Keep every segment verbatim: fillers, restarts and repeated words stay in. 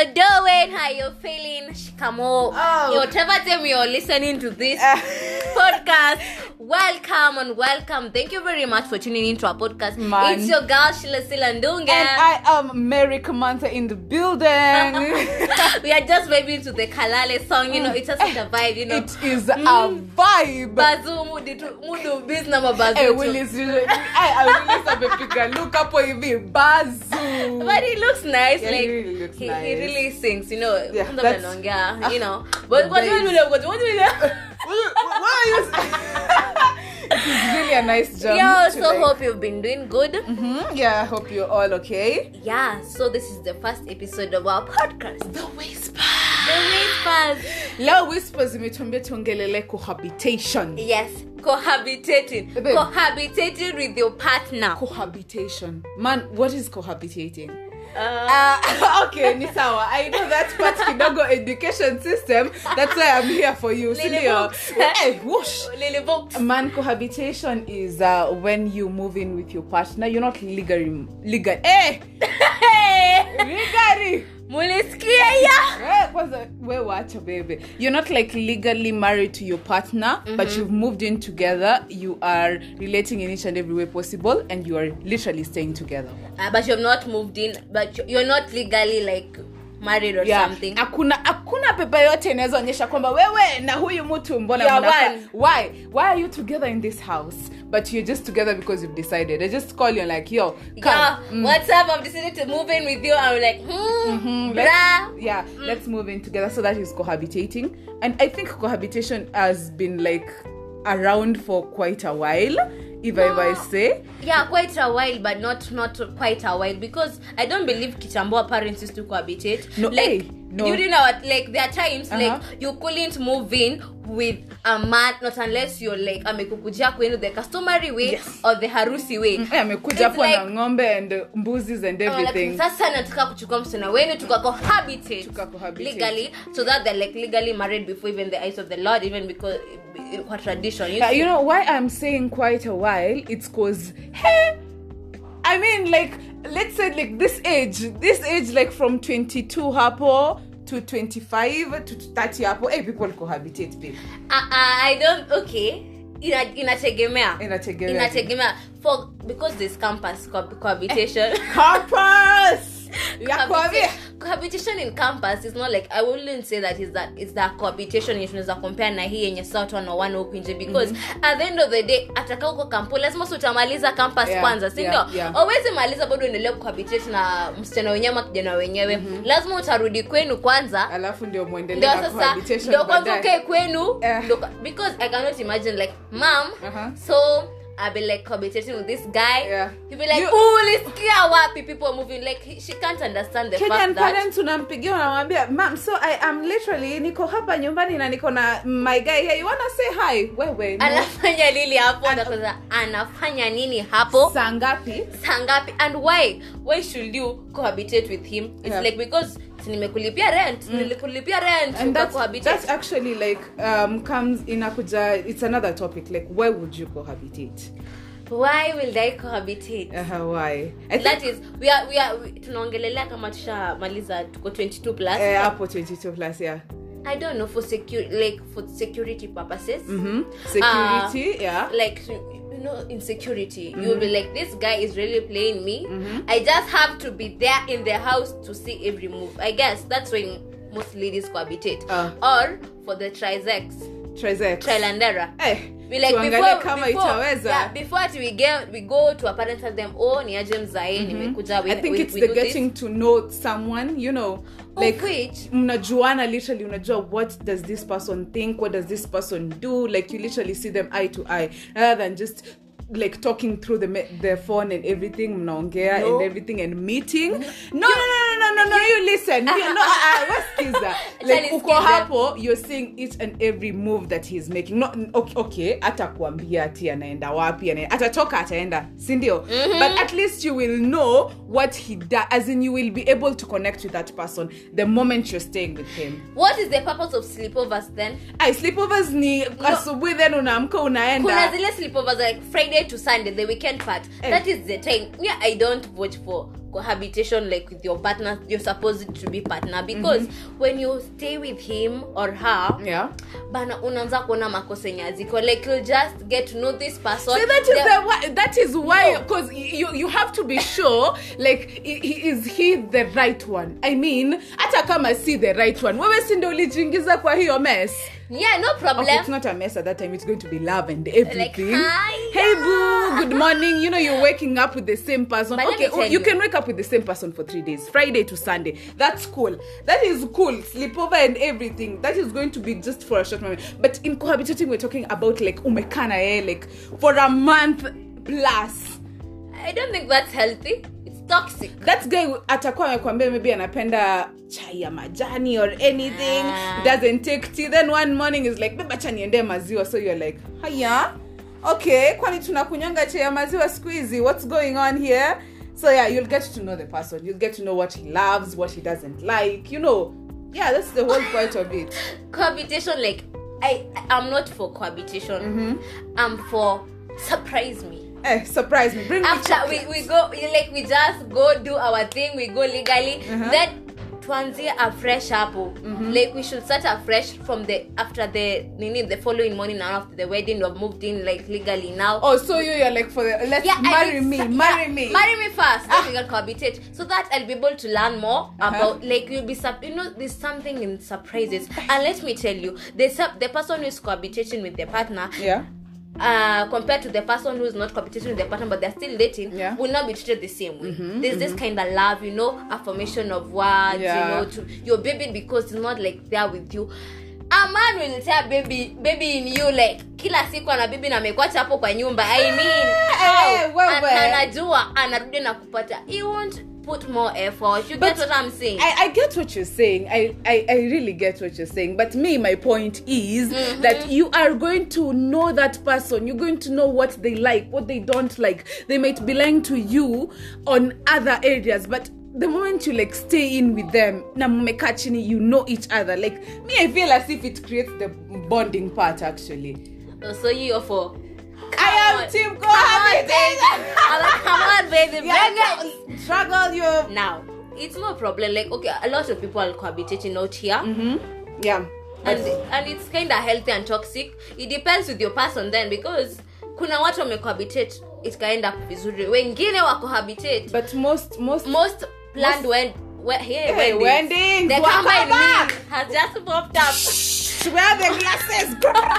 you doing? How you feeling? Shikamo. Oh. Whatever time you're listening to this podcast, welcome and welcome. Thank you very much for tuning into our podcast. Man. It's your girl Sheila Silandunga. And I am Mary Kamantha in the building. We are just vibing to the Kalale song, you know, it's just such a vibe, you know. It is mm. a vibe. Bazu mudi tu mudu business na bazu. Hey, Willis, I I Willis amepiga look up hivi bazu. But he looks nice, Yeah, like he really looks he, nice. he really sings, you know. Yeah, Kwanza that's- mnaongea, you know. But what do babes. you do? What do you do? Why are you? It is really a nice job. Yeah, to also like- hope you've been doing good. Mhm, yeah, I hope you're all okay. Yeah, so this is the first episode of our podcast. The whisper. The Whispers. Leo whispers imetuambia tuongelele cohabitation. Yes, cohabitating. Babe. Cohabitating with your partner. Cohabitation. Man, what is cohabitating? Uh, Uh, okay, ni sawa. I know that part kidogo education system. That's why I'm here for you. Lily Sindio? books. Hey, whoosh. Lily books. Man, cohabitation is uh, when you move in with your partner. You're not legally legal. Eh, Hey! legally. Mulisikia ya? Eh, kwanza wewe wacha baby. You're not like legally married to your partner, mm-hmm. but you've moved in together. You are relating in each and every way possible, and you are literally staying together. Uh, but you've not moved in, but you- you're not legally like married or Yeah. something. Hakuna hakuna pepa yote inaweza onyesha kwamba wewe na huyu mtu mbona Yeah, mnakaa. one. Why? Why are you together in this house? But you're just together because you've decided. They just call you and like, yo, come. Yeah, Mm. what's up? I've decided to move in with you. I'm like, hmm, Mhm, blah. let's, yeah, let's move in together. So that is cohabitating. And I think cohabitation has been like around for quite a while, if I, if I say. Yeah, quite a while, but not not quite a while, because I don't believe Kitamboa parents used to cohabitate. No, like hey, no. during our like there are times Uh-huh. like you couldn't move in with a man, not unless you're like amekukujia kwenu the customary way Yes. or the harusi way. Eh, amekuja It's hapo na like- ng'ombe and uh, mbuzis and Uh, like, everything. sasa nataka kuchukua msichana wenu tukacohabitate Tukacohabitate. legally, so that they're like legally married before even the eyes of the Lord, even because for tradition. You Yeah, see? you know why I'm saying quite a while? It's cause hey, I mean like let's say like this age, this age like from twenty-two hapo to twenty-five to thirty hapo, hey, people cohabitate, babe. Uh, uh, I don't. Okay, ina inategemea. Inategemea. Inategemea for because this campus co- cohabitation. Campus. Ya kuambia. Cohabitation, cohabitation in campus is not like, I wouldn't say that is that it's that cohabitation yenye tunaweza compare na hii yenye sasa wana one huko nje, because mm-hmm. at the end of the day ataka huko kampo lazima utamaliza campus Yeah, kwanza, si ndio? yeah, yeah. Hauwezi maliza bado uendelee cohabitate na msichana wenyewe ama kijana wenyewe. Mm-hmm. Lazima utarudi kwenu kwanza. Alafu ndio muendelee Ndio na sasa cohabitation ndio kwanza baadaye. ukae kwenu. Eh. Ndio- because I cannot imagine like mom, Uh-huh. so I'll be like cohabitating with this guy. Yeah. He'll be like, You- "Ooh, ulisikia wapi people are moving?" Like he- she can't understand the Kenyan fact that parents unampigia unamwambia, "Mom, so I am literally niko hapa nyumbani na niko na my guy here. You wanna say hi?" Wewe. no. anafanya nini hapo? Ana- Ndakoza anafanya nini hapo? Saa ngapi? Sangapi? And why? Why should you cohabitate with him? It's Yeah. like because si nimekulipia rent, nilikulipia rent, And that's, ukacohabitate. that's actually like um comes inakuja, it's another topic, like why would you cohabitate? Why will they cohabitate? Uh, why? I think That is, we are we are we- tunaongelelea kama tushamaliza tuko twenty-two plus. uh, hapo twenty-two plus, yeah. I don't know, for security, like for security purposes. Mhm. Security, yeah. Like, you know, in security, you'll be like, this guy is really playing me. I just have to be there in the house to see every move. I guess that's when most ladies cohabitate. Uh. Or for the trisex, Trisex. trilandera. Eh. We like tuangalie before, kama before, itaweza. yeah, before ati we get we go to our parents, tell them, oh, ni aje mzae, nimekuja, we, I think we, it's we the do getting this. to know someone, you know, like Of which, mnajuana literally, unajua what does this person think, what does this person do, like you literally see them eye to eye rather than just like talking through the me- the phone and everything, mnaongea No. and everything and meeting. No, no, no, no, no, no, you listen. You, no, uh, wasikiza. Like Achani uko sikiza. hapo, you're seeing each and every move that he's making. Not okay, okay hata kuambia ati anaenda wapi, anaenda atatoka ataenda, si ndio? But at least you will know what he does, as in you will be able to connect with that person the moment you're staying with him. what is the purpose of sleepovers then? Ai, sleepovers ni asubuhi then unaamka unaenda. Kuna zile sleepovers like Friday to Sunday, the weekend part. Eh. That is the time. Yeah, I don't vote for cohabitation like with your partner, you're supposed to be partner, because mm-hmm. when you stay with him or her, yeah, bana unaanza kuona makosa yenye aziko, like you'll just get to know this person. So that is the, the that is why, because you you have to be sure, like, is he the right one? I mean, hata kama si the right one, wewe si ndio ulijiingiza kwa hiyo mess. Yeah, no problem. Okay, it's not a mess at that time. It's going to be love and everything. Like, hi, hey boo, good morning. You know, you're waking up with the same person. But okay, oh, you, you can wake up with the same person for three days, Friday to Sunday. That's cool. That is cool. Sleepover and everything. That is going to be just for a short moment. But in cohabitating, we're talking about like umekana eh, like for a month plus. I don't think that's healthy. It's toxic. That guy atakuwa amekwambia maybe anapenda chai ya majani or anything, ah. doesn't take tea, then one morning is like beba chani ende maziwa, so you're like haya, okay, kwani tunakunyanga chai ya maziwa siku hizi, what's going on here? So yeah, you'll get to know the person, you'll get to know what he loves, what he doesn't like, you know. Yeah, that's the whole point of it. Cohabitation, like I I'm not for cohabitation. Mm-hmm. I'm for surprise me. Eh, surprise me. Bring After me we, we go, like we just go do our thing, we go legally. Uh-huh. Then tuanzie afresh hapo. Mm-hmm. Like we should start afresh from the after the nini the following morning now after the wedding, we've moved in like legally now. Oh, so you you're like for the let's yeah, marry me, yeah, marry me. Marry me first. Ah. Then we can cohabitate. So that I'll be able to learn more uh-huh. about like you'll be you know there's something in surprises. And let me tell you, the the person who is cohabitating with their partner. Yeah. Uh, compared to the person who's not competing with their partner but they're still dating, yeah. will not be treated the same way. Mm-hmm, There's mm-hmm. this kind of love, you know, affirmation of words, yeah. you know, to your baby, because it's not like they're with you. A man will say baby, baby in you, like kila siku ana baby na amekuacha hapo kwa nyumba. I mean, hey, well, well. Anajua anarudi na kupata. He won't put more effort. You but get what I'm saying? I, I get what you're saying. I, I, I really get what you're saying. But me, my point is mm-hmm. that you are going to know that person. You're going to know what they like, what they don't like. They might be lying to you on other areas, but the moment you like stay in with them, na mmeka chini, you know each other. Like me, I feel as if it creates the bonding part actually. Oh, so you're for Come I am on. Team cohabitation. Come on, baby. Yeah, struggle you. Now, it's no problem. Like, okay, a lot of people are cohabitating out here. Mm-hmm. Yeah. And and it's kind of healthy and toxic. It depends with your person then, because kuna watu wamecohabitate, it kaenda vizuri. Wengine wa cohabitate. But most most most planned when well, here hey, wedding. The combined me has just popped up. Wear the glasses.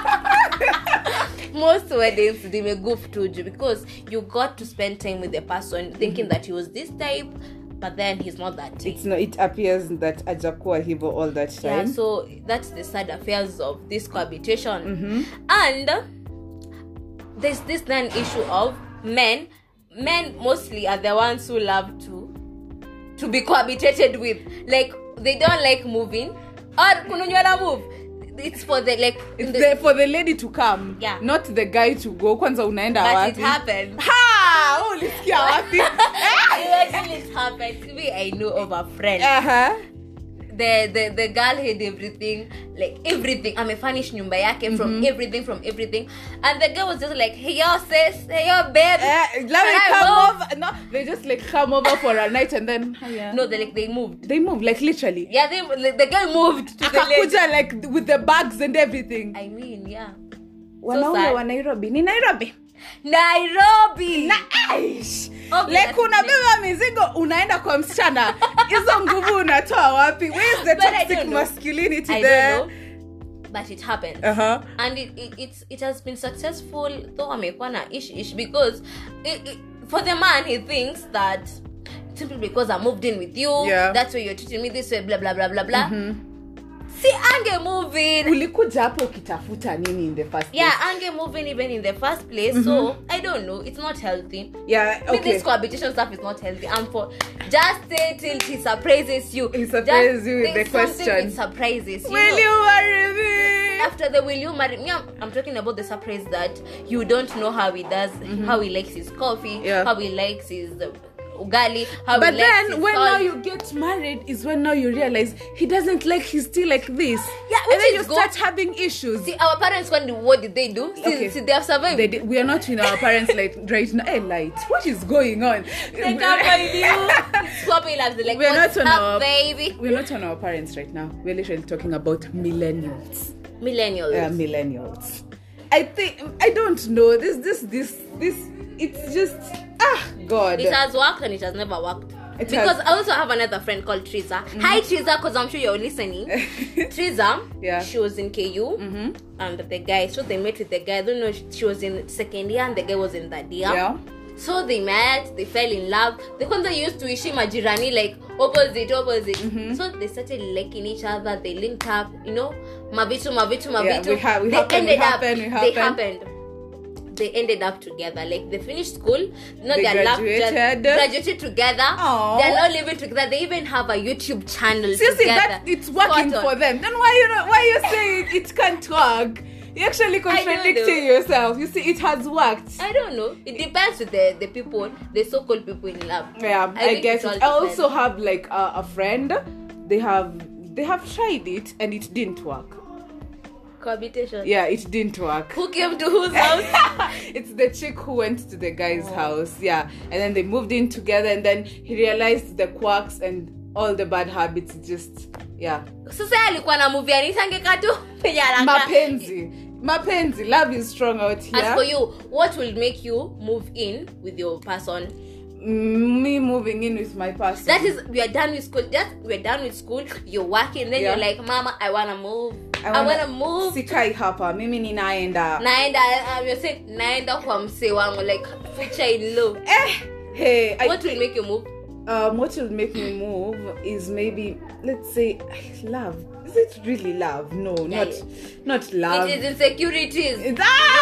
Most weddings they may goof to you because you got to spend time with the person thinking mm-hmm. that he was this type, but then he's not that type. It's not. It appears that ajakuwa hivo all that time. Yeah, so that's the sad affairs of this cohabitation. Mm-hmm. And there's this then issue of men. Men mostly are the ones who love to to be cohabitated with. Like they don't like moving. Or kununyora move. It's for the like it's the, the, for the lady to come, yeah, not the guy to go. Kwanza unaenda but wapi? It happened. Ha! Oh, ulisikia wapi? It happened to me. I know of a friend. Uh-huh. The the the girl had everything, like everything. Amefurnish nyumba yake mm-hmm. from everything, from everything, and the girl was just like, "Hey yo, sis, hey yo, babe, uh, let me come over." No, they just like come over for a night and then yeah. No, they like they moved. They moved like literally. Yeah, they like, the guy moved to Akakuja the lady. like with the bags and everything. I mean, yeah. Wanaume so wa Nairobi ni Nairobi. Nairobi. Nice. Like unabeba mizigo unaenda kwa msichana. Hizo nguvu unatoa wapi? Where is the but toxic masculinity I there? Don't know, but it happens. Uh-huh. And it, it it's it has been successful though amekuwa na ish ish because it, it, for the man he thinks that simply because I moved in with you, yeah. that's why you're treating me this way, blah blah blah blah blah. Mm-hmm. See, ange moving. Ulikuja hapo ukitafuta nini in the first place? Yeah, ange moving even in the first place. Mm-hmm. So I don't know. It's not healthy. Yeah, okay. With this cohabitation stuff is not healthy. And for just stay till he surprises you. He surprises you with the question. It surprises you. Will know? you marry me? After the will you marry me? I'm, I'm talking about the surprise that you don't know how he does, mm-hmm. how he likes his coffee, yeah. how he likes his. Uh, ugali, how but he then likes when salt. now you get married is when now you realize he doesn't like his tea like this. Yeah, and which then is you good. start having issues. See, our parents, when the, what did they do? See, Okay. see they have survived. They did, we are not in our parents like right now. Hey, light, what is going on? They can't find you. Swapping lives. They're like, We're what's not on up, our baby? We're not on our parents right now. We're literally talking about millennials. Millennials. Yeah, millennials. I think I don't know. This, this, this, this. It's just ah, God. It has worked and it has never worked. It because has- I also have another friend called Triza. Mm-hmm. Hi Triza, because I'm sure you're listening. Triza, Yeah. she was in K U, Mm-hmm. and the guy, so they met with the guy. I don't know, she was in second year and the guy was in third year. Yeah. So they met, they fell in love. The kwanza used to ishi majirani, like opposite, opposite. Mm-hmm. So they started liking each other, they linked up, you know, mavitu, mavitu, mavitu. Yeah, we ha- we they happen, we ended up, happen, we they happen. happened. They ended up together. Like they finished school, no, They they're graduated. graduated together. Aww. They're now living together. They even have a YouTube channel See, see, together. that it's working Spot for on. them. Then why you know, why you saying it can't work? You're actually contradicting know. yourself. You see, it has worked. I don't know. It depends with the the people, the so-called people in love. Yeah, I, I think guess. it all It. I also depends. have like a, a friend. They have they have tried it and it didn't work. Cohabitation. Yeah, it didn't work. Who came to whose house? It's the chick who went to the guy's house. Yeah, and then they moved in together, and then he realized the quirks and all the bad habits. Just yeah. Sasa alikuwa na movie anisangeka tu penye haraka. Mapenzi, mapenzi. Love is strong out here. As for you, what will make you move in with your person? Me moving in with my person. That is, we are done with school. Just we are done with school. You're working, then Yeah. you're like, Mama, I wanna move. I wanna- wanna, move. Sikai hapa. Mimi ninaenda. Naenda, um, you're saying naenda kwa mse wangu, like future in law. Eh. Hey. I What will make you move? um, what will make me move is maybe, let's say, love. Is it really love? No, Yeah, not yeah. not love. It is insecurities. It's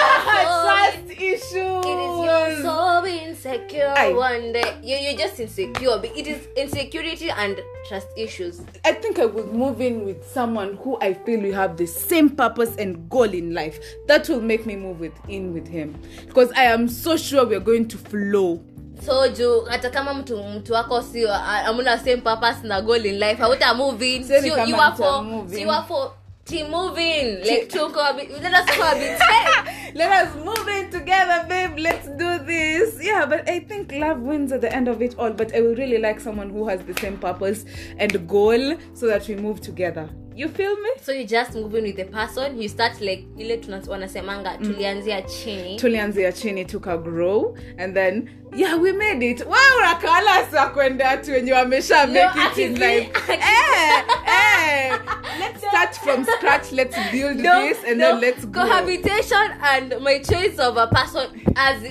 ah, Your soul- trust issues. It is your so insecure Aye. one day. You, you're just insecure. But it is insecurity and trust issues. I think I would move in with someone who I feel we have the same purpose and goal in life. That will make me move with in with him, because I am so sure we're going to flow. So juu hata kama mtu mtu wako sio amuna same purpose na goal in life, hauta move in. Sioni So kama you are nita for move in. you are for team moving. Like to cohabit. Let us cohabit. Let us move in together, babe. Let's do this. Yeah, but I think love wins at the end of it all. But I would really like someone who has the same purpose and goal, so that we move together. You feel me? So you just move in with the person. You start like ile tuna- wanasemanga tulianzia chini. Tulianzia chini tuka grow, and then yeah, we made it. Wow, rakala sa kwenda tu wenye wamesha No, make it in actually- life. Eh, eh. Let's start from scratch. Let's build this, and no, then let's go. cohabitation and my choice of a person as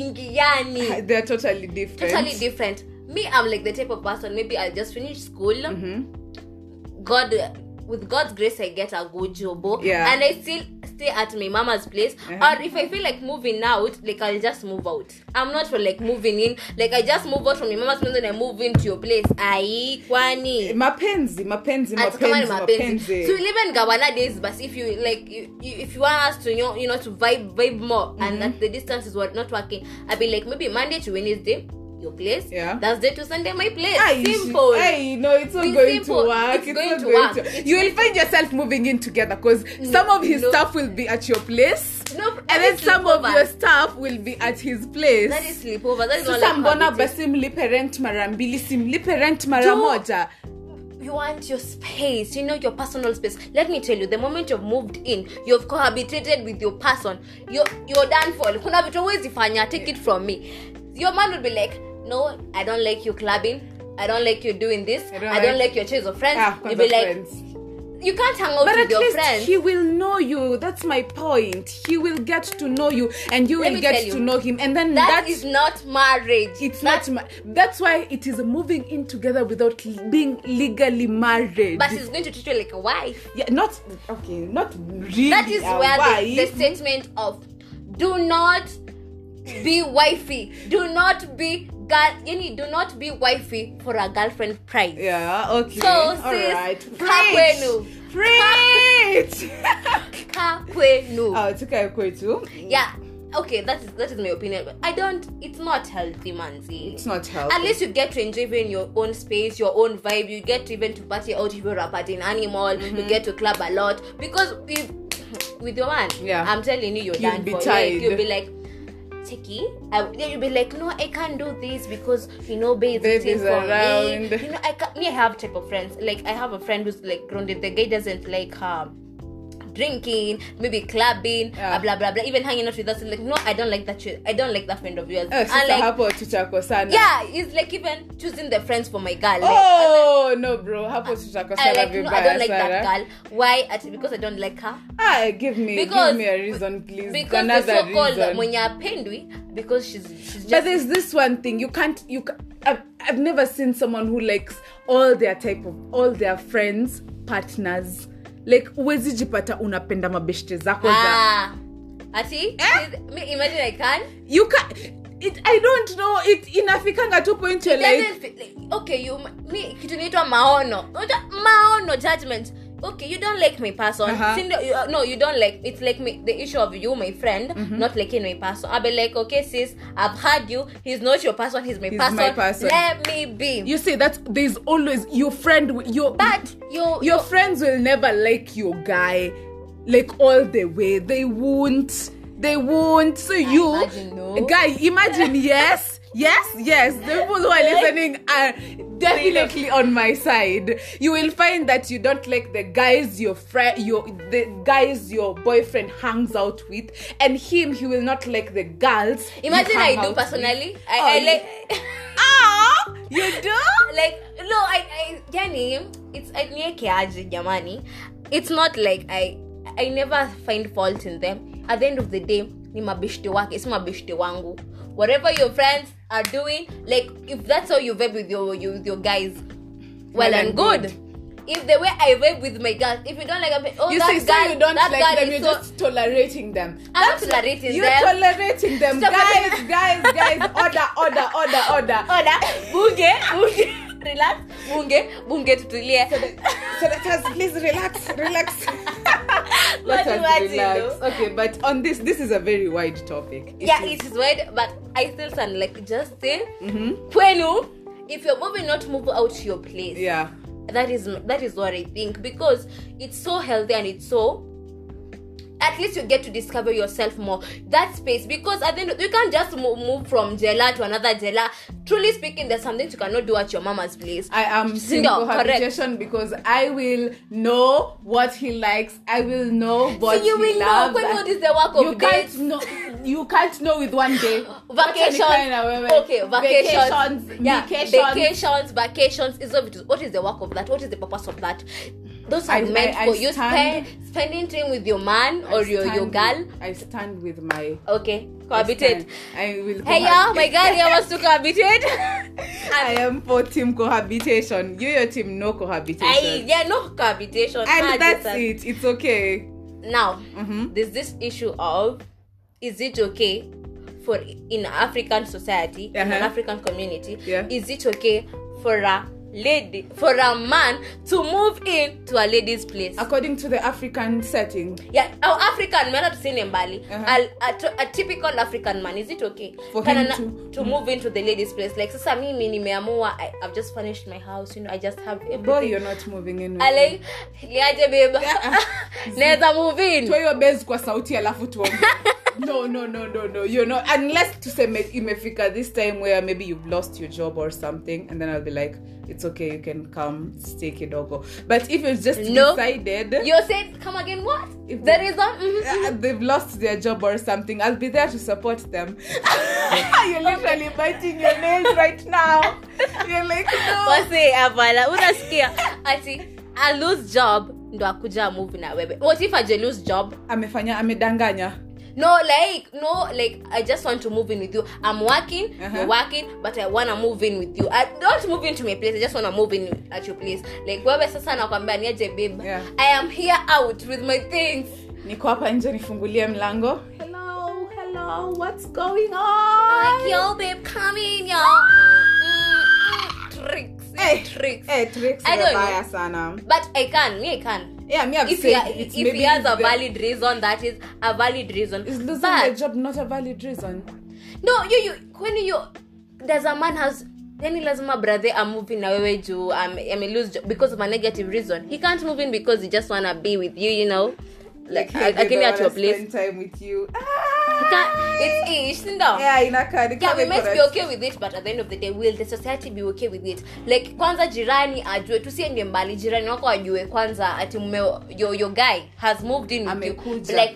ingiani. They're totally different. Totally different. Me, I'm like the type of person, maybe I'll just finish school. Mm-hmm. God, with God's grace, I get a good job. Yeah. And I still stay at my mama's place. Uh-huh. Or if I feel like moving out, like I'll just move out. I'm not for like moving in. Like I just move out from my mama's place and I move into your place. Ai, kwani. Mapenzi, mapenzi, Ati kama ni mapenzi, mapenzi. mapenzi. So we live in Gawana days, but if you like, you, you, if you want us to, you know, you know to vibe, vibe more, Mm-hmm. and that the distance is what not working, I'd be like maybe Monday to Wednesday, your place. Yeah. Thursday to Sunday, my place. Aye, Simple. Aye, no, it's not It's going simple. to work. It's It's, going not to going work. to. It's You will going find yourself moving in together, because some of his no. stuff will be at your place, No, and that then is some of sleepover. your stuff will be at his place. That is sleepover. That is not Sasa like mbona cohabitation. basi mlipe rent mara mbili, si mlipe rent mara Do- moja? You want your space, you know, your personal space. Let me tell you, the moment you've moved in, you've cohabitated with your person, you're, you're done for. Kuna vitu huwezi fanya, take it from me. Your man will be like, no, I don't like you clubbing. I don't like you doing this. I don't I don't like- like your choice of friends. Ah, You'll be like, friends. you can't hang out But with at your least friends. he will know you. That's my point. He will get to know you, and you Let will me get tell you, to know him, and then that that's is not marriage. it's That- not. Ma- that's why it is moving in together without l- being legally married. But he's going to treat you like a wife. yeah, not okay, not really. That is a where the, wife. the statement of do not be wifey, do not be girl, yani do not be wifey for a girlfriend price. Yeah. Okay. So, all sis, right. kakwenu. Preach. Kakwenu. Oh, tukae kwetu. Yeah. okay, that is that is my opinion, but I don't, it's not healthy, Manzi. It's not healthy. At least you get to enjoy even your own space, your own vibe. You get to even to party out if you're a party in Animal. Mm-hmm. You get to club a lot. Because if, with your man, yeah, I'm telling you, you're You'll done be for. tired. Like, you'll be like, Cheki, I, you'll be like, no, I can't do this because, you know, babe is Baby's for around. me. You know, I can't, me, I have type of friends. Like, I have a friend who's like grounded. The guy doesn't like her. Um, drinking, maybe clubbing, yeah. uh, blah blah blah, even hanging out with us. Like, no, I don't like that shit. I don't like that friend of yours. Oh, and like, hapo tutako sana. yeah, it's like even choosing the friends for my girl. Like, oh like, no, bro, hapo tutako I sana like, vibaya. no, I don't like Sarah. that girl. Why? At, because I don't like her. Ah, give me, because, give me a reason, please. Because Another the so-called reason. mwenye apendwi, because she's she's just. But there's this one thing you can't you. Ca- I've, I've never seen someone who likes all their type of all their friends, partners. Like uwezi jipata unapenda mabeshte zako za. Ah, ati? Eh? Me imagine I can. You can. It. I don't know. It inafikanga to point you're like, like. Okay, you me kitu inaitwa maono. Maono judgment. Okay, you don't like my person. Uh-huh. You, uh, no, you don't like. It's like me, the issue of you, my friend, mm-hmm. not liking my person. I'll be like, okay, sis, I've heard you. He's not your person. He's my, he's person. my person. Let me be. You see that there's always your friend. Your but your your friends will never like your guy, like all the way. They won't. They won't. So I you, imagine, no. guy, imagine yes. Yes, yes. The people who are listening are definitely on my side. You will find that you don't like the guys your friend, your the guys your boyfriend hangs out with, and him he will not like the girls. Imagine I do personally. With. I, oh, I like. Ah, you do? Like no, I, I, yani, it's I nieke aje jamani. It's not like I, I never find fault in them. At the end of the day, ni mabeshte wake, it's mabeshte wangu. Whatever your friends are doing, like if that's how you vibe with your you, with your guys, well, well and good. good. If the way I vibe with my girls, if you don't like, oh, you that say girl, so you don't that like them, you're so, just tolerating them. I'm That's not tolerating you're them. You're tolerating them, Stop guys, guys, guys. Order, order, order, order, order. Bunge, bunge, relax. Bunge, bunge, tutulie. So, so let us please relax, relax. Let us relax. Okay, but on this, this is a very wide topic. It yeah, is, it is wide, but I still sound like just say, mm-hmm. Kwenu, if you're moving, not move out to your place. Yeah. That is that is what I think, because it's so healthy and it's so, at least you get to discover yourself more, that space, because at the end, you can't just move, move from jela to another jela. Truly speaking, there's something you cannot do at your mama's place. I am in cohabitation because I will know what he likes. I will know what so you he will loves. know when is the work of you days. Can't know, you can't know with one day. Vacations. Okay, vacations. Vacations. Yeah, vacations. Vacations. Vacations. Is what is the work of that? What is the purpose of that? Those are I, meant I, I for you stand, spend, spending time with your man or your, your girl. With, I stand with my... Okay, cohabitate. I, I will Hey, yeah, my girl here wants to cohabitate. I am for team cohabitation. You, your team, no cohabitation. I, yeah, no cohabitation. And ah, that's it. It's okay. Now, mm-hmm. there's this issue of, is it okay for, in African society, uh-huh. in an African community, yeah. is it okay for a lady, for a man to move in to a lady's place according to the African setting? Yeah, our African man, not saying in Bali, uh-huh. a, a, a typical African man, is it okay for Can him na, to, to move into the lady's place? Like, sasa mimi nimeamua, I, I've just furnished my house, you know, I just have everything. Boy, you're not moving in with I like, liaje babe, neza move in. Tuwe yo base kwa sauti alafu tuombe. No, no, no, no, no. You're not. Unless to say imefika this time where maybe you've lost your job or something, and then I'll be like, it's okay, you can come stay kidogo. But if it's just no. decided, you said come again. What? If there is one, mm-hmm. uh, they've lost their job or something, I'll be there to support them. You're literally biting your nails right now. You're like, no. Wase avala unasikia ati I lose job ndo akuja move na wewe. What if I just lose job? Amefanya amedanganya. No, like, no, like, I just want to move in with you. I'm working, uh-huh. you're working, but I want to move in with you. I don't move into my place. I just want to move in at your place. Like, wewe sasa nakwambia niaje babe. Yeah. I am here out with my things. Niko hapa nje nifungulie mlango. Hello, hello, what's going on? Like, yo, babe, come in, yo. Mm, mm, tricks. Hey, tricks. tricks. Eh, tricks. I don't know. Sana. But I can. Me, I can. Yeah, me, I've if said he, it's if maybe he has a the, valid reason, that is a valid reason. Is losing but, the job not a valid reason? No, you you when you there's a man has yani lazima brother I'm moving na wewe juu I'm I may lose job because of a negative reason. He can't move in because he just wanna be with you, you know. Like, like I, I came here to a place. Spend time with you. Ah, it's ish, no. Yeah, in a car. Yeah, we might be okay with it, but at the end of the day, will the society be okay with it? Like, kwanza jirani ajue, tusiende mbali, jirani wako ajue kwanza ati mume, your, your guy has moved in with you. Like,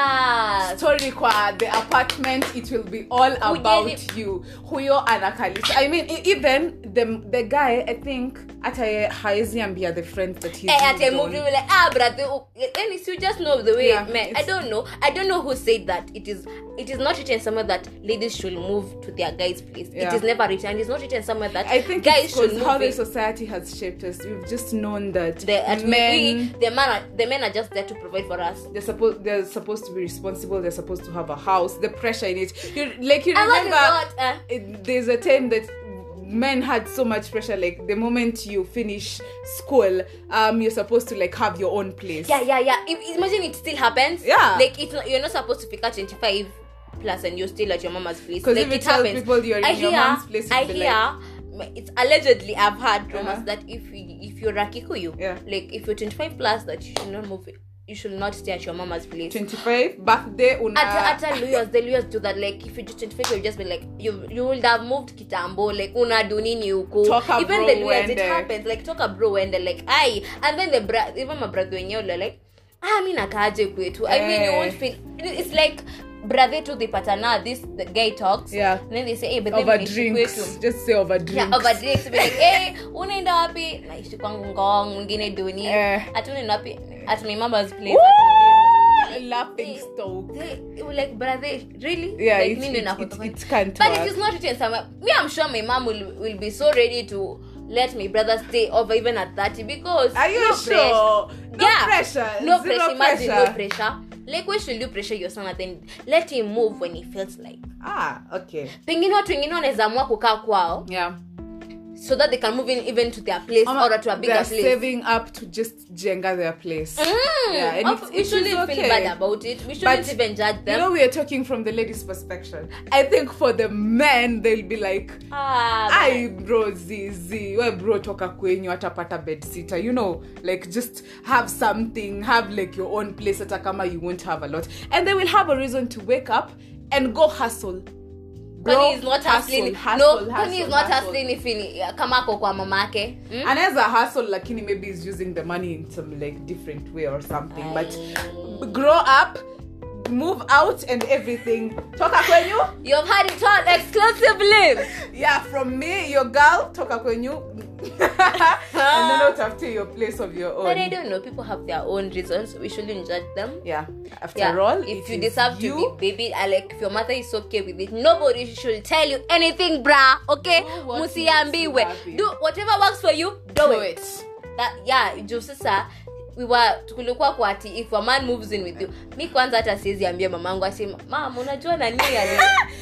ba story kwa the apartment, it will be all about Ujeli. You. Huyo anakali. I mean, even the the guy, I think, ata haezi ambia the friends that he's eh, moved moved like, ah, brother, and you just know the way, yeah, man. I don't know. I don't know who said that. It is it is not written somewhere that ladies should move to their guys' place. Yeah. It is never written. It's not written somewhere that I think guys should move. How in. the society has shaped us. We've just known that the men, we, the men, are, the men are just there to provide for us. They're supposed they're supposed to be responsible. They're supposed to have a house. The pressure in it. You like you and remember? What, uh, it, there's a time that men had so much pressure, like the moment you finish school, um you're supposed to like have your own place. Yeah, yeah, yeah. If, imagine it still happens. Yeah. Like it's not, you're not supposed to pick up twenty-five plus and you're still at your mama's place. Because like, if you it tell happens. people you're in I your hear, mom's place, I hear like, it's allegedly I've heard rumors uh-huh. that if you, if you're a Kikuyu, yeah. like if you're twenty-five plus, that you should not move. You should not stay at your mama's place. twenty-five birthday una at at Luyas, the Luyas do that. Like if you do twenty-five, you'll just be like you you would have moved kitambo. Like una do nini uko. Even the Luyas, it happens. Like talk a bro and they're like aye, and then the bra- even my brother when you're like ah mi nakaje kwetu. I mean you won't feel. It's like brother to the patana. This the guy talks. Yeah. And then they say hey, but over drinks. Just say over drinks. Yeah, over drinks. Be like hey, unaenda wapi? Naishi kwangu ngong, mwingine duni. Ati unaenda wapi? At my mama's place. Laughing stoke. They were like, brother, really? Yeah, like, it, it, it, it can't But work. it is not written somewhere. Me, I'm sure my mom will, will be so ready to let my brother stay over even at thirty because are you no sure? Pressure. No yeah. pressure. No Zero pressure. Imagine pressure. no pressure. Like why should you pressure your son and then let him move when he feels like? Ah, okay. Pengine watu wengine wanaweza amua kukaa kwao. Yeah. So that they can move in even to their place Mama, or to a bigger they're place. Saving up to just jenga their place. Mm. Yeah, and of, it's, we it shouldn't okay. feel bad about it. We shouldn't but, even judge them. You know, we are talking from the lady's perspective. I think for the men, they'll be like, ah, "Ay, bro, zizi, we bro toka kwenyu atapata bed sitter." You know, like just have something, have like your own place. Hata kama you won't have a lot, and they will have a reason to wake up and go hustle. Kwani is not hustling. Hustle, no, Kwani is not hustling if in kama ako kwa mamake. Hmm? Anaweza hustle lakini maybe he's using the money in some like different way or something. Aye. But grow up, move out and everything. Toka kwenyu? You've had it all exclusively. Yeah, from me, your girl, toka kwenyu. And then out after your place of your own. But I don't know, people have their own reasons. We shouldn't judge them. Yeah. After yeah. all, if you deserve you, to be baby, I like if your mother is okay with it, nobody should tell you anything, brah. Okay? Musiambiwe. Do whatever works for you, do, do it. it. That yeah, Josesa. We were tulikuwa kwa ati if a man moves in with you. Mi kwanza hata siwezi ambia mamangu ati mama unajua nani yani.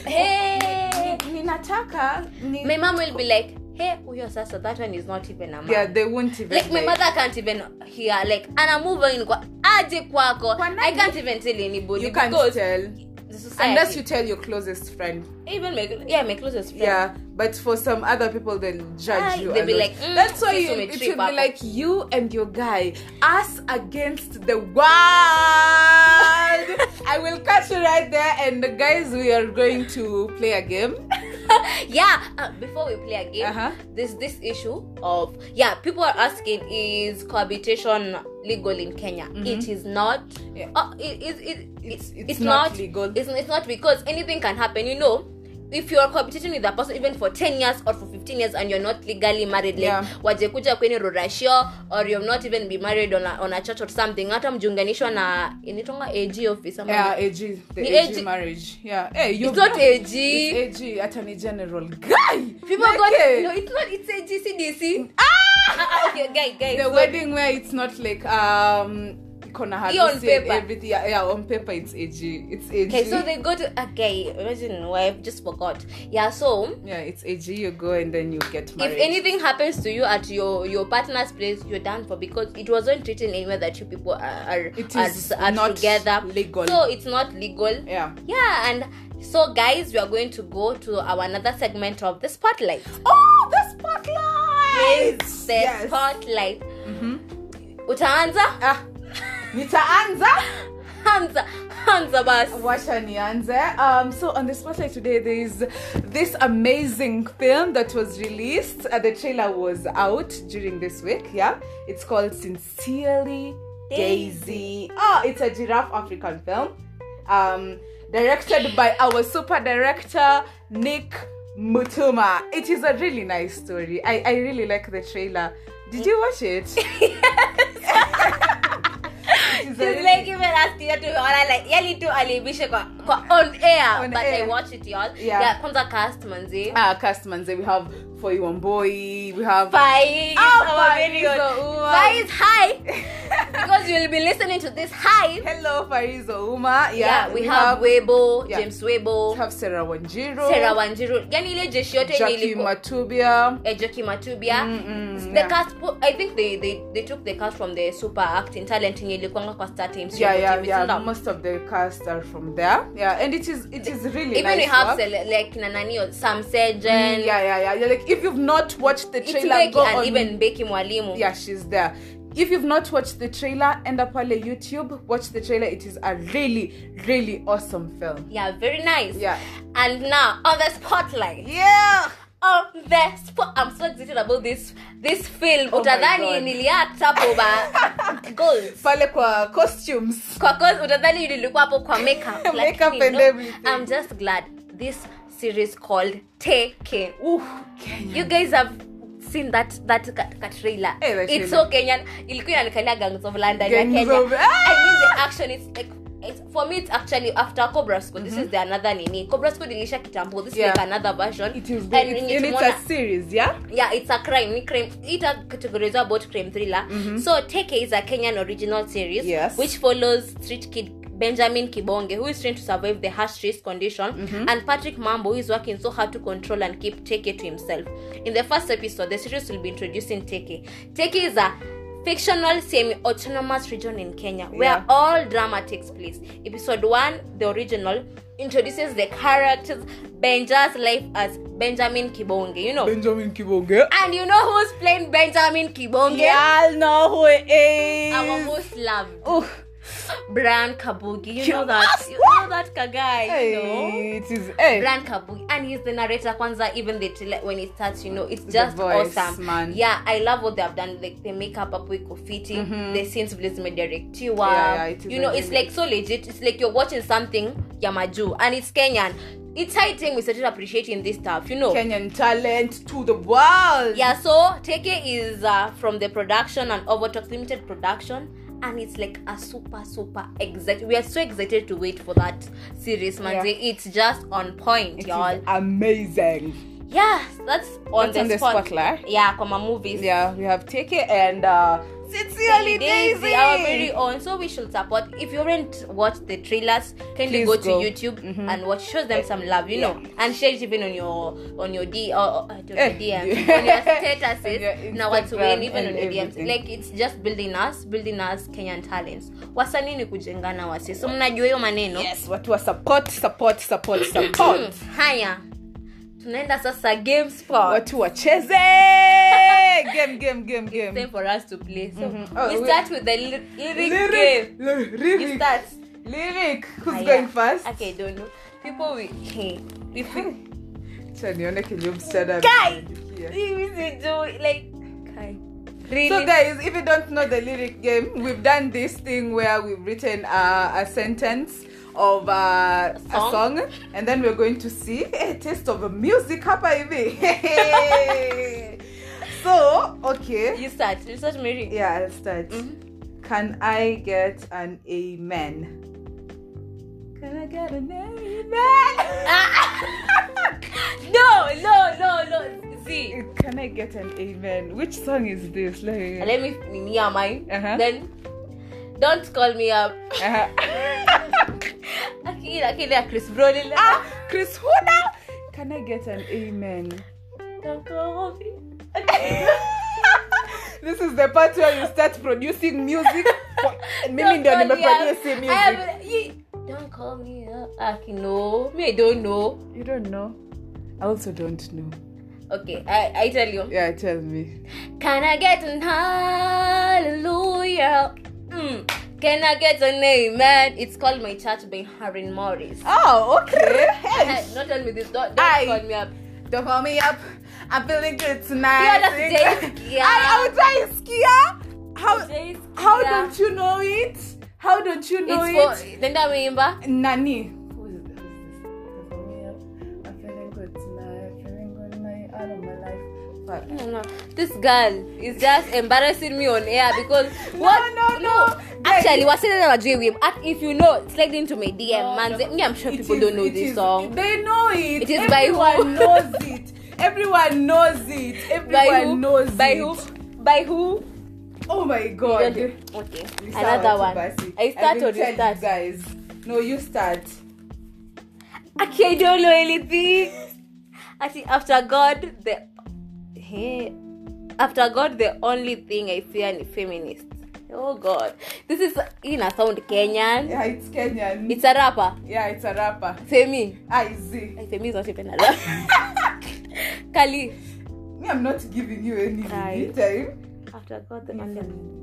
Hey, ninataka. Ni... My mom will be like, hey, uyo sasa that one is not even a man. Yeah, they won't even. Like my mother can't even hear like ana move in kwa aje kwako. I can't even tell anybody you can't because tell. Unless you tell your closest friend. Even my yeah, my closest friend. Yeah, but for some other people they'll judge ah, you. They'll be like, mm, that's why you, it should be like you and your guy, us against the world. I will catch you right there, and the guys, we are going to play a game. yeah, uh, before we play a game, uh-huh. there's this issue of yeah, people are asking, is cohabitation legal in Kenya? Mm-hmm. It is not. Yeah. Uh, it, it, it, it's, it's, it's not, not legal. It's, it's not because anything can happen. You know, if you're cohabitating with a person even for ten years or for fifteen years and you're not legally married, like yeah. wajekuja kwenye rorashio, or you've not even been married on a, on a church or something, hata mjunganishwa na initonga A G office. Yeah, A G, the ni A G, A G marriage. Yeah, hey, you. It's not A G. It's A G, Attorney General. Guy. People like got it. no. It's not. It's A G C D C. Ah. Uh, okay, guys, guys. The so, wedding where it's not like um. kona harusi on paper. Everything. Yeah, yeah, on paper it's edgy. It's edgy. Okay, so they go to okay. Imagine, I just forgot. Yeah, so yeah, it's edgy. You go and then you get married. If anything happens to you at your your partner's place, you're done for, because it wasn't written anywhere that you people are are, it is are, are not together. Legal. So it's not legal. Yeah. Yeah, and so guys, we are going to go to our another segment of the spotlight. Oh, the spotlight! Yes, the yes. spotlight. Mm-hmm. Utaanza? Ah, nitaanza? Hanza, Hanza bas. Wacha nianze. Um, so on the spotlight today, there is this amazing film that was released. Uh, the trailer was out during this week. Yeah, it's called Sincerely Daisy. Oh, it's a Giraffe African film. Um, directed by our super director Nick Mutuma. It is a really nice story. I, I really like the trailer. Did you watch it? Yes. It's really... like even asking you to like yali to alibishe kwa, kwa on air, on but air. I watched it, y'all. Yeah, yeah, kwanza cast manzi. Ah, cast manzi. We have Foyi Wambui. We have Faiz. Oh, Faiz. Faiz, hi. Because you'll be listening to this. Hi. Hello, Faiz Uma. Yeah, yeah, we, we have, have Webo, yeah. James Webo. We have Sarah Wanjiru. Sarah Wanjiru. Yani ile jeshi yote Jackie Matubia. Eh, Jackie Matubia. Mm-mm, the yeah. cast, I think they, they they took the cast from the super acting talent in ilikuwa kwa Star Times. Yeah, yeah, yeah. Most of the cast are from there. Yeah, and it is it is really even nice. Even we have se- like Nanani, Sam Sejen. Mm, yeah, yeah, yeah, yeah. Like if you've not watched the trailer, Becky, go and on. Even Becky Mwalimu. Yeah, she's there. If you've not watched the trailer, end up on YouTube, watch the trailer. It is a really, really awesome film. Yeah, very nice. Yeah. And now on the spotlight. Yeah. On the spot. I'm so excited about this this film. Oh utadhani niliact hapo ba goals. Pale kwa costumes. Kwa cause utadhani nilikuwa hapo kwa makeup. Like, makeup and know, everything. I'm just glad this series called Take. Ooh, you guys have seen that that that trailer. Hey, it's trailer. So Kenyan. Ilikuwa inanikalia Gangs of London Gangs ya Kenya. Of... I mean the action is like it's, for me it's actually after Cobra Squad. Mm-hmm. This is the another nini. Cobra Squad ilisha kitambo. This yeah. is like another version. It is good. It's, and it's a series, yeah? Yeah, it's a crime. Ni crime. It a categorized about crime thriller. Mm-hmm. So Take is a Kenyan original series, yes. which follows street kid Benjamin Kibonge, who is trying to survive the harsh stress condition, mm-hmm. and Patrick Mambo, who is working so hard to control and keep Teke to himself. In the first episode, the series will be introducing Teke. Teke is a fictional semi-autonomous region in Kenya, where yeah. all drama takes place. Episode one, the original, introduces the characters Benja's life as Benjamin Kibonge, you know. Benjamin Kibonge. And you know who's playing Benjamin Kibonge? Y'all know who it is. Our most loved. Ooh. Brian Kabugi, you know that, you know that guy, hey, you know. It is hey. Brian Kabugi, and he's the narrator. Kwanza, even the tele- when it starts, you know, it's just the voice, awesome. Man. Yeah, I love what they have done. Like the makeup up with Kofiti, mm-hmm. the scenes with direct you yeah, yeah, it is you know, it's like so legit. It's like you're watching something Yamaju, and it's Kenyan. It's high time we started appreciating this stuff, you know. Kenyan talent to the world. Yeah, so Teke is uh, from the production and Overtalk Limited production. And it's like a super super excited. We are so excited to wait for that series, man. Yeah. It's just on point, it y'all. Is amazing. Yeah, that's on, that's the, on the spot. spotlight. Yeah, Koma movies. Yeah, we have Teke and uh, Sincerely Daisy, Daisy, our very own. So we should support. If you haven't watched the trailers, kindly go, go to YouTube mm-hmm. and watch. Show them some love, you yeah. know, and share it even on your on your D or uh, uh, D Ms, on your statuses. Now what's when even on your D Ms. Like it's just building us, building us Kenyan talents. Wasanii ni kujengana wasi. So mnajua hiyo maneno. Yes, watu wa support, support, support, support. Haya. Tunaenda sasa game spot. Watu wacheze. game, game, game, game. It's time for us to play. So mm-hmm. oh, we wait. start with the lyric, lyric, lyric game. Lyric. You start. Lyric. Who's ah, going yeah. first? Okay, don't know. People will. Hey, people. Chanione kenye msichana. Kai. This is do like Kai. Really? So guys, if you don't know the lyric game, we've done this thing where we've written uh, a sentence of uh, a, song? a song, and then we're going to see a taste of a music hapa hivi. So, okay. You start. You start, Mary. Yeah, I'll start. Mm-hmm. Can I get an amen? Can I get an amen? no, no, no, no. See. Can I get an amen? Which song is this? Like, let me near mine. Uh-huh. Then Don't call me up. Uh-huh. Akila, Akila, Chris Brolin. Ah, Chris who now? Can I get an amen? Don't call me. This is the part where you start producing music. Mimi ndio nimeproduce music. Don't call me up. Aki, no. Me, I don't know. You don't know? I also don't know. Okay, I, I tell you. Yeah, tell me. Can I get an hallelujah? Mm. Can I get an amen? It's called My Church by Harry Morris. Oh, okay. Hey. Don't tell me this. Don't, don't I, call me up. Don't call me up. I'm feeling good tonight. Yeah, that's Jay. I, I would say Skia. How, how don't you know it? How don't you know it's it? Then that remember? Nani. No, no. This girl is just embarrassing me on air because no, what? No, no, no. Actually, what's it that I If you know, slide into my D M, no, man. No. Me, I'm sure it people is, don't know this is, song. They know it. It is Everyone by who? knows it. Everyone knows it. Everyone knows by it. Who? By who? Oh my God. Okay. Another one. I start or you start? Guys. No, you start. Actually, I don't know anything. Actually, after God, the hey, after God, the only thing I fear is feminists. Oh God, this is in a sound Kenyan. Yeah, it's Kenyan. It's a rapper. Yeah, it's a rapper. Femi. I see. Femi is not even a rapper. Kali. Me, I'm not giving you any right. time. After God, the only.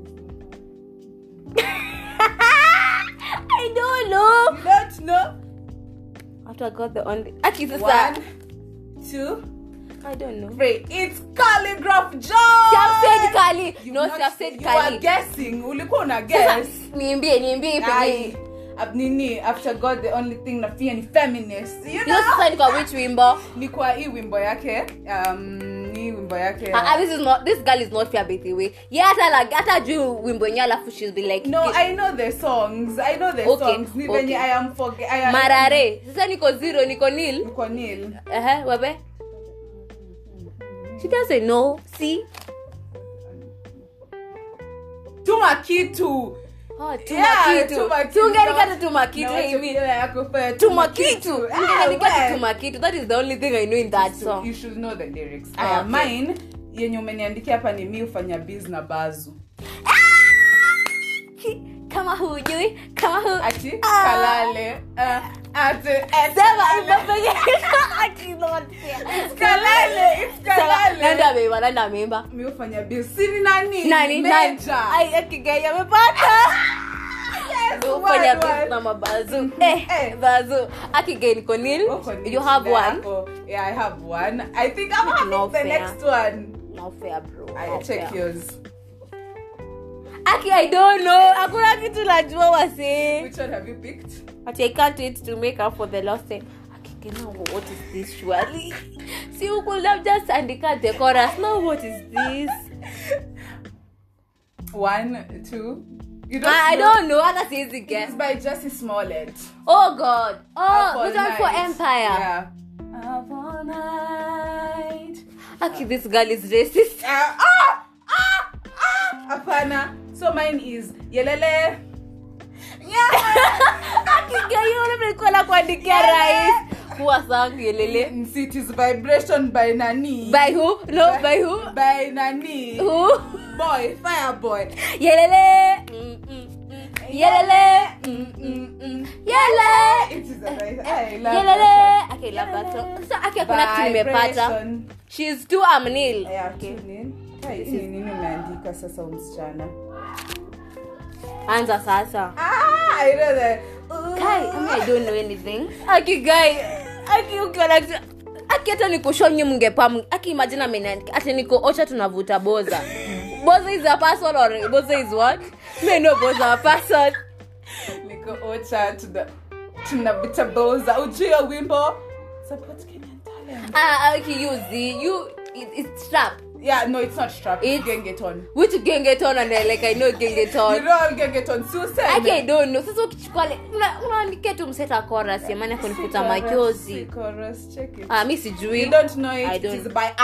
I don't know. You don't know. After God, the only. Actually, one, two. I don't know. Three. It's Calligraph Jones. I've said Kali. You no, I've said you Kali. You are guessing. Ulikuwa una guess. Niambie, niambie pigi. Abnini, after God, the only thing na fear ni feminist. You know? You know sasa ni kwa which wimbo? Ni kwa hii wimbo yake. Um, ni wimbo yake. Ah, uh, this is not. This girl is not fair, by the way. Yeah, hata like hata juu wimbo yenyewe alafu she'll be like. No, I know the songs. I know the okay, songs. Ni okay. venye I am forget. I am. Marare. Sasa niko zero, niko nil. Niko nil. Eh, uh-huh, webe. She doesn't know. See? Tuma kitu. Oh, tuma kitu. Tungenikata tuma kitu hivi. Tuma kitu. Tungenikata tuma kitu. That is the only thing I know in that so, song. You should know the lyrics. Oh, uh, okay. Mine yenye umeniandikia hapa ni mi ufanya biz na bazu. Kama hujui, kama hu ati ah. Kalale. Uh, ati sema imefanya ati not it's kalale, it's kalale. Nenda beba, nenda memba. Mi ufanya biz. Sini nani? Nani? Meja. Ai akigaya amepata. Ufanya biz na mabazu. Eh, eh. Bazu. Akigaya niko nil. You have one? Yeah, I have one. I think I'm having no the fair. Next one. No fair, bro. I no check fair. yours. Aki, I don't know. Hakuna kitu najua wase. Which one have you picked? But I can't wait to make up for the lost time. Aki, now what is this surely? See, you could have just andika the chorus. Now what is this? One, two. You don't I, I know. don't know. That's easy guess. It's by Jussie Smollett. Oh God. Oh, this one night. for Empire. Yeah. Up all night. Aki, uh, this girl is racist. Uh, ah! Ah! Ah! Apana. So mine is Yelele. Yeah. Aki, girl, you only call up on the rice. Who was song Yelele? It is Vibration by Nani. By who? No, by, by who? By Nani. Who? Boy, Fireboy. Yelele. Mm, mm, mm. Yelele. Mm, mm, mm. Yele. It is a nice. I love Yelele. that Okay, love that song. So, aki hakuna kitu nimepata. She's too amnil. Yeah, okay. Hai, ni nini umeandika sasa umsichana? Anza sasa. Ah, I know that. Kai, I, mean, I don't know anything. Aki guy, aki ukiona aki hata nikushonye mungepa. Aki imagine amenandika ati niko ocha tunavuta boza. Boza is a person or boza is what? Me no boza a person. Niko ocha tuna tunavuta boza. Ujio wimbo support Kenyan talent. Ah, aki use you it, it's trap. Yeah, no, it's not strap. It's, it's Gengeton. Which Gengeton and I like I know Gengeton. You know Gengeton. Susan. I don't know. Sasa ukichukua una unaandika tu mseta chorus ya maana kunifuta machozi. Chorus, check it. Ah, mimi sijui. You don't know it. I It don't. is by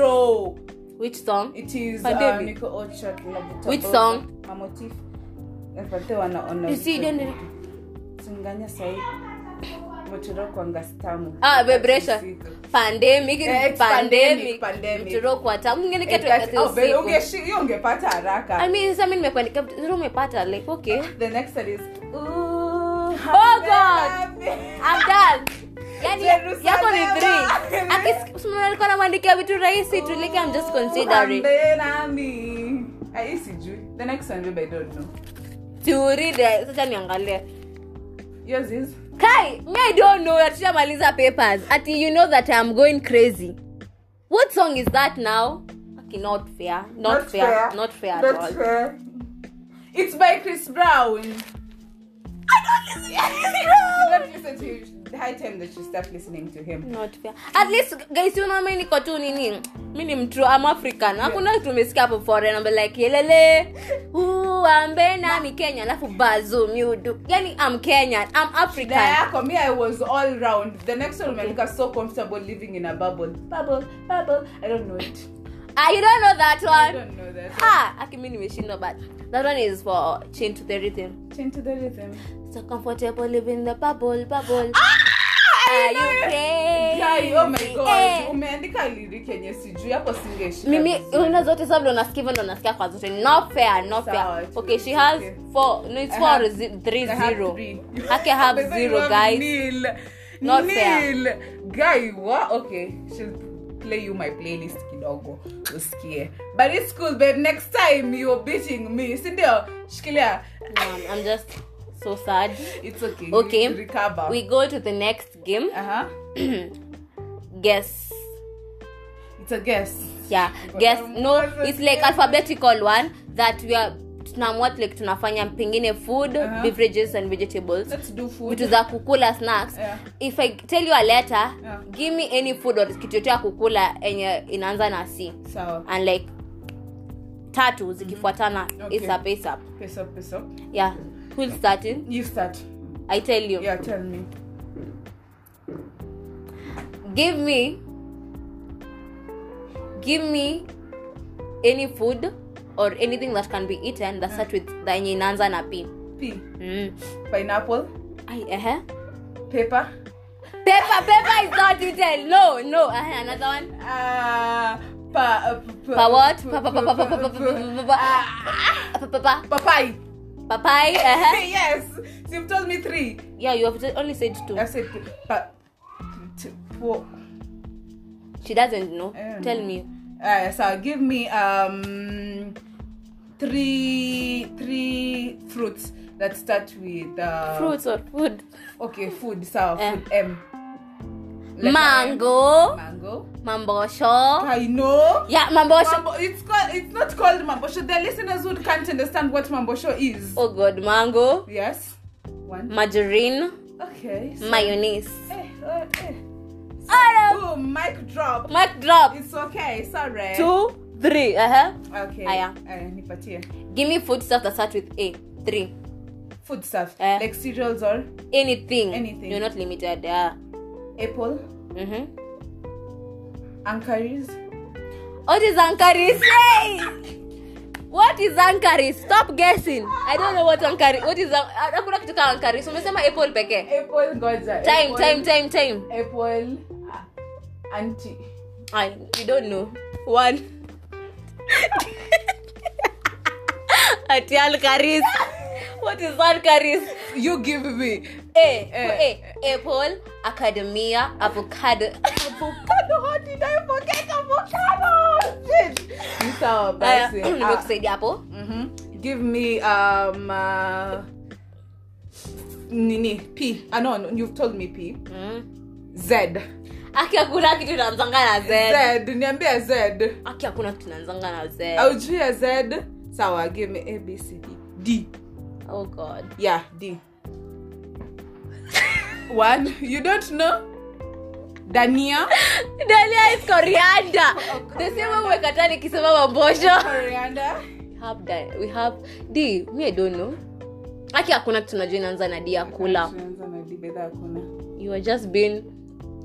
Alejandro. Which song? It is uh, Nico Ocha. Which song? Mamotif. Efate wana ona. You see don't Singanya sai. Muturo kwanga stamu. Ah, vibration. Pandemic, yeah, pandemic, pandemic. Muturo kwa tamu ngine ketu ya oh, bele ungeshi ungepata haraka. I mean, sasa mimi nimekuandika zero umepata like okay. The next one is ooh, oh god. I'm done. Yani yako ni three. Akisema alikuwa anamwandikia vitu rahisi tu like I'm just considering. Nami. I sijui. The next one maybe I don't know. To read it, sasa niangalie. Yours is Kai, me I don't know. Atushamaliza papers. Ati you know that I'm going crazy. What song is that now? Okay, not fair. Not, not fair. fair. Not fair not at all. Fair. It's by Chris Brown. I don't listen to Chris Brown. Don't listen to him. High time that you start listening to him. Not fair. At least guys, you know mimi niko tu nini? Mimi ni mtu I'm African. Hakuna kitu umesikia hapo foreign and like yelele. Ooh, ambe na mi Kenya alafu bazu miudu. Yani I'm Kenyan. I'm African. Yako me I was all round. The next one okay. Umeandika so comfortable living in a bubble. Bubble, bubble. I don't know it. Ah, you don't know that one? I don't know that one. Ah, akimi nimeshinda but that one is for Chain to the Rhythm. Chain to the Rhythm. So comfortable living in the bubble, bubble. Ah! Are you crazy? Guy, oh my god. Umeandika lyric yenye sijui hapo singeshika. Mimi una zote sababu unasikia ndo unasikia kwa zote. Not fair, not fair. Okay, she has okay. four. No, it's four have, three zero. I can have zero, guys. Nil. Not Nil. fair. Guy, what? Okay, she'll play you my playlist kidogo usikie. But it's cool, babe. Next time you're beating me. Sindio, shikilia. Um, I'm just so sad. It's okay. Okay. Recover. We go to the next game. Uh-huh. Guess. It's a guess. Yeah. Guess. No, it's like alphabetical one that we are tunamwat like tunafanya pengine food, uh-huh. beverages and vegetables. Let's do food. Vitu za kukula snacks. Yeah. If I tell you a letter, yeah. give me any food or kitu yote ya kukula enye inaanza na C. Sawa. And like tatu zikifuatana mm-hmm. okay. ASAP ASAP. ASAP ASAP. Yeah. Who's starting? You start. I tell you. Yeah, tell me. Give me Give me any food or anything that can be eaten that starts with the yenye inaanza na P. P. Mm. Pineapple. I uh-huh. Pepper. Pepper, pepper is not eaten. No, no. Uh-huh. Another one. Uh, pa, pa, pa what? Pa pa pa pa pa pa pa pa pa pa Papaya. Papaya. Uh-huh. Yes. So you've told me three. Yeah, you have only said two. I've said two. Pa, two, four. She doesn't know. Tell me. Uh, so give me um three three fruits that start with uh, fruits or food. Okay, food. So uh, food M. Like mango. M. Mango. Mambosho. I know. Yeah, mambosho. Mambo, it's called. It's not called mambosho. The listeners who can't understand what mambosho is. Oh God, mango. Yes. One. Margarine. Okay. So mayonnaise. Eh, uh, eh. Oh, boom, mic drop. Mic drop. It's okay, sorry. Two, three. Uh-huh. Okay. Aya. Aya, nipatie. Give me food stuff that starts with A. Three. Food stuff. Uh, like cereals or? Anything. Anything. You're not limited. Yeah. Apple. Mm-hmm. Ankaris. What is Ankaris? Hey! What is Ankaris? Stop guessing. I don't know what Ankaris. What is hakuna kitu kama Ankaris. Umesema apple peke. Apple ngoja. Time, apple, time, time, time. Apple uh, auntie. I you don't know. One. Ati Ankaris. What is Ankaris? You give me. A, A, A. Apple, academia, avocado. Avocado, how did I forget avocado? Shit. It's our best. Look, say the apple. Mm-hmm. Give me um uh, Nini P. Ah no, no, you've told me P. Mm. Z. Aki hakuna kitu inaanzanga na Z. Z, niambia Z. Aki hakuna kitu inaanzanga na Z. Aujua Z. Sawa, give me A B C D. D. Oh God. Yeah, D. One. You don't know? Dania. Dania is coriander. Oh, the same way we kata nikisema mambosho. Coriander. We have that. We have D. Me I don't know. Aki hakuna kitu najua inaanza na D ya kula. You are just being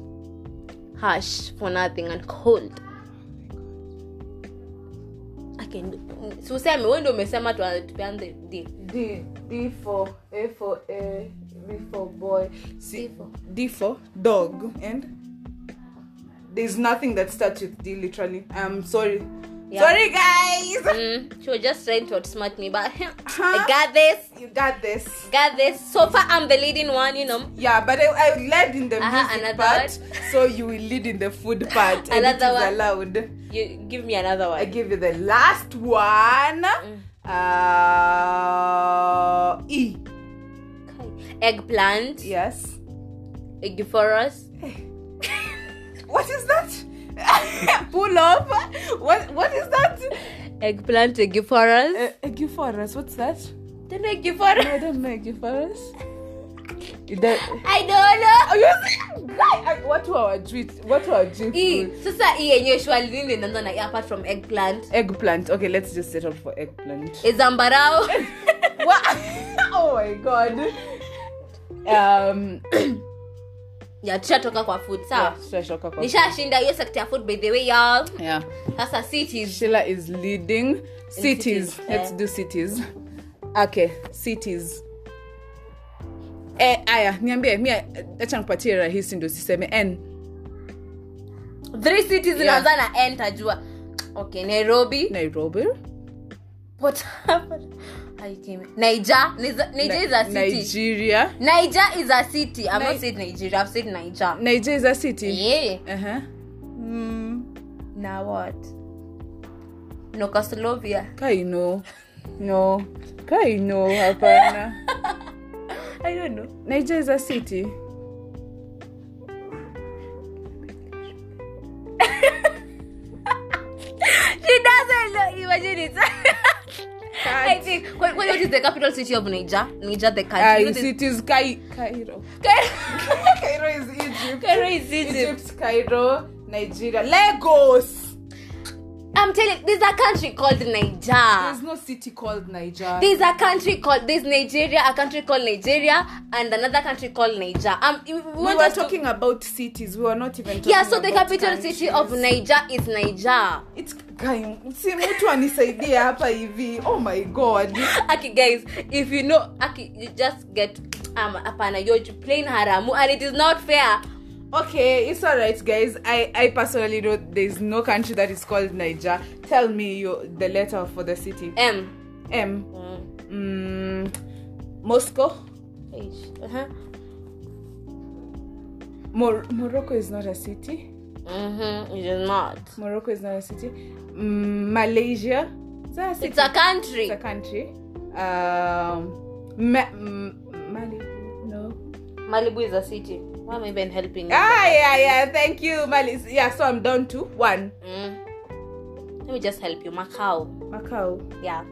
harsh for nothing and cold. okay, so useme wewe ndio umesema tuanze D. D D for A for A, B for boy, C D for D for dog, and there's nothing that starts with D literally. I'm sorry. Yeah. Sorry guys. Mm, she was just trying to outsmart me, but huh? I got this. You got this. Got this. So far I'm the leading one, you know. Yeah, but I, I led in the uh-huh, music part, so you will lead in the food part. And another it is one. allowed. You give me another one. I give you the last one. Mm. Uh, E. Okay. Eggplant. Yes. Eggiphoros. What is that? Pull up. What what is that? Eggplant, Eggiphoros. Uh, Eggiphoros. What's that? Don't know Eggiphoros. No, I don't know Eggiphoros. That... I don't know. Oh, you see? What were our tweets? What were our tweets? E. Sasa E yenyewe shwali nini nando na apart from eggplant? Eggplant. Okay, let's just settle for eggplant. Zambarao. What? Oh my god. Um Yeah, tushatoka kwa food, sawa? Yeah, tushatoka kwa. Nishashinda hiyo sector ya food by the way, y'all. Yeah. Sasa cities. Sheila is leading. Cities. cities. Let's yeah. do cities. Okay, cities. Eh, aya, niambie, mimi acha nikupatie rahisi ndio siseme N. Three cities zinaanza yeah. na N tajua. Okay, Nairobi. Nairobi. What happened? I came. Niger. Niger, Niger is a city. Nigeria. Niger is a city. I'm Ni- not saying Nigeria. I've said Niger. Niger is a city. Yeah. Uh-huh. Mm. Now what? No, Czechoslovakia. Kaino. No. Kaino, hapana. I don't know. Niger is a city. She doesn't know. Imagine it. I think. What, what is the capital city of Niger? Niger, the country. Uh, it is Kai- Cairo. Cairo. Cairo is Egypt. Cairo is Egypt. Egypt, Cairo, Nigeria, Lagos. I'm telling you, there's a country called Niger. There's no city called Niger. There's a country called, there's Nigeria, a country called Nigeria, and another country called Niger. Um, we, we, we were talking to... about cities. We were not even talking yeah, so about the capital countries. city of Niger is Niger. It's guy. See, mtu anisaidia hapa hivi. Oh my god. Okay, guys, if you know, okay, you just get um apana yoju plain haramu, and it is not fair. Okay, it's alright, guys. I, I personally know there's no country that is called Niger. Tell me your the letter for the city. M. M. Mm. Mm, Moscow. H. Uh-huh. Mor- Morocco is not a city. Mm-hmm. It is not. Morocco is not a city. Mm, Malaysia. Is that a city? It's a country. It's a country. Um, Ma- M- Malibu. No. Malibu is a city. Why am I even helping you? Ah, yeah, yeah. Thank you, Malis. Yeah, so I'm down to one. Mm. Let me just help you. Macau. Macau. Yeah.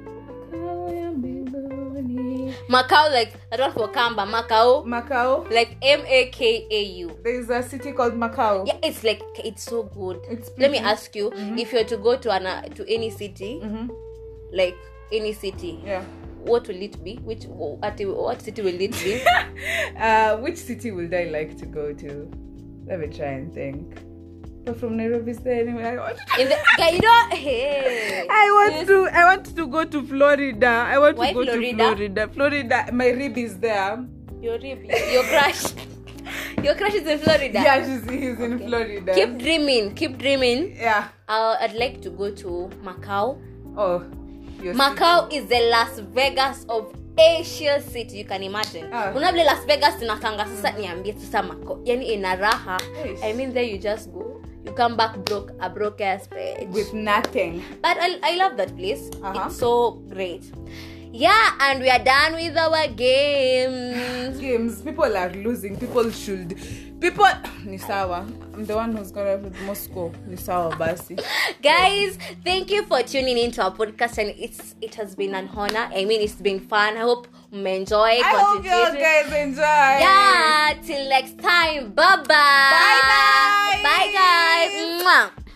Macau, like that one for Kamba. Macau. Macau. Like M A K A U. There's a city called Macau. Yeah, it's like it's so good. It's Let me ask you, mm-hmm. if you're to go to an uh, to any city, mm-hmm. like any city, yeah, what will it be? Which what, what city will it be? uh, which city would I like to go to? Let me try and think. But from Nairobi, is there anywhere I want to? In the, guy, you don't. Hey. I want yes. to. I want to go to Florida. I want Why to go Florida? to Florida. Florida. My rib is there. Your rib, your crush, your crush is in Florida. Yeah, she's, he's okay. in Florida. Keep dreaming. Keep dreaming. Yeah. Uh, I'd like to go to Macau. Oh. Macau is the Las Vegas of Asia city, you can imagine. Uh. Unable Las Vegas tunakanga sasa niambie sasa Macau. Yani ina raha. Eish. I mean there you just go. You come back broke, a broke ass page. With nothing. But I, I love that place. Uh-huh. It's so great. Yeah, and we are done with our games. Games. People are losing. People should. People. Nisawa. I'm the one who's gonna put Moscow. Nisawa Basi. Guys, thank you for tuning into our podcast, and it's it has been an honor. I mean, it's been fun. I hope you enjoy. I hope you guys enjoy. Yeah. Till next time. Bye bye. Bye bye. Bye guys. Mwah.